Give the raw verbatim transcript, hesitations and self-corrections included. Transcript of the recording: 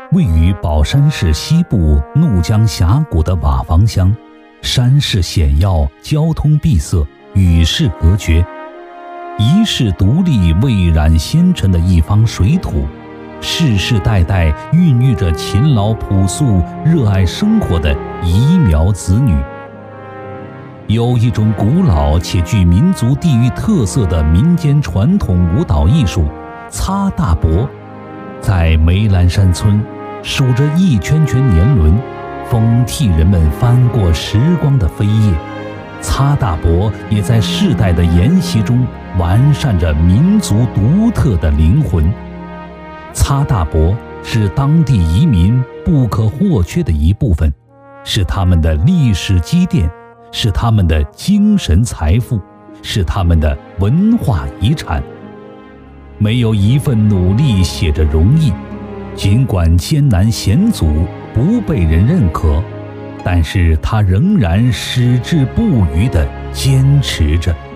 位于宝山市西部怒江峡谷的瓦房乡，山势险要，交通闭塞，与世隔绝。一世独立蔚然纤尘的一方水土，世世代代孕育着勤劳朴素、热爱生活的移苗子女。有一种古老且具民族地域特色的民间传统舞蹈艺术——擦大膊，在梅兰山村数着一圈圈年轮，风替人们翻过时光的飞页。擦大膊也在世代的沿袭中完善着民族独特的灵魂。擦大膊是当地移民不可或缺的一部分，是他们的历史积淀，是他们的精神财富，是他们的文化遗产。没有一份努力写着容易，尽管艰难险阻，不被人认可，但是他仍然矢志不渝地坚持着。